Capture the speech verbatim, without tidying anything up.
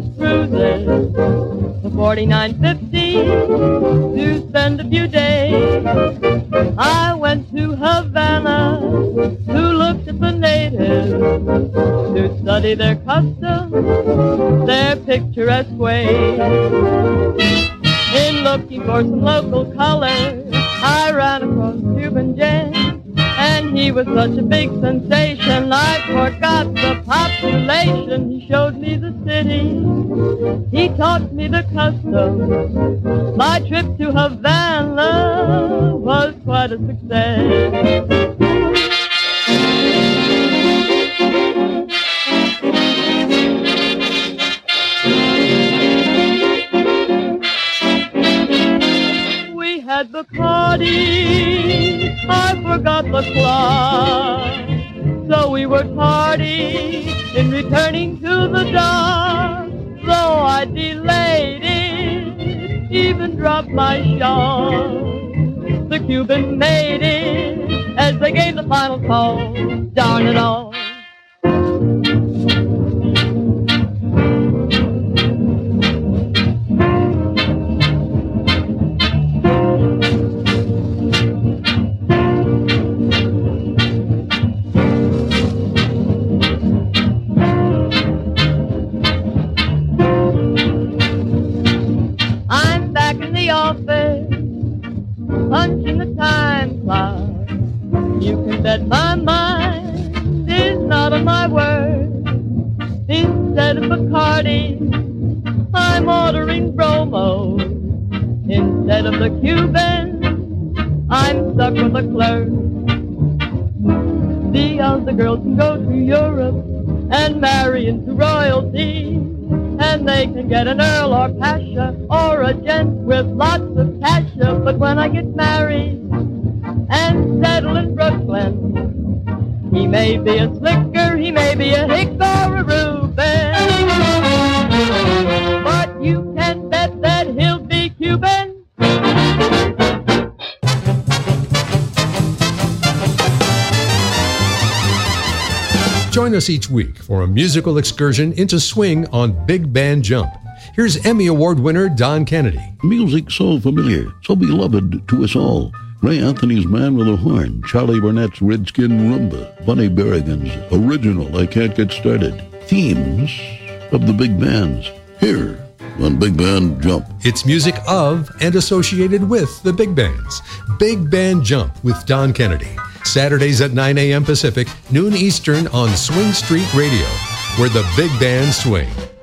cruising to forty-nine fifty to spend a few days. I went to Havana to look at the natives, to study their customs, their picturesque ways. In looking for some local color, I ran across Cuban Jan, and he was such a big sensation, I forgot the population. He showed me the city, he taught me the customs. My trip to Havana was quite a success. At Bacardi, I forgot the clock, so we were tardy in returning to the dock. Though I delayed it, even dropped my shot, the Cuban made it as they gave the final call. Darn it all. Punching the time clock, you can bet my mind is not on my word. Instead of Bacardi, I'm ordering Bromo. Instead of the Cuban, I'm stuck with a clerk. The other girls can go to Europe and marry into royalty, and they can get an earl or pasha or a gent with lots of cash. But when I get married and settle in Brooklyn, he may be a slicker, he may be a Hicks or a Reuben, but you can bet that he'll be Cuban. Join us each week for a musical excursion into swing on Big Band Jump. Here's Emmy Award winner Don Kennedy. Music so familiar, so beloved to us all. Ray Anthony's Man with a Horn, Charlie Burnett's Redskin Rumba, Bunny Berrigan's original I Can't Get Started. Themes of the big bands, here on Big Band Jump. It's music of and associated with the big bands. Big Band Jump with Don Kennedy. Saturdays at nine a.m. Pacific, noon Eastern on Swing Street Radio, where the big bands swing.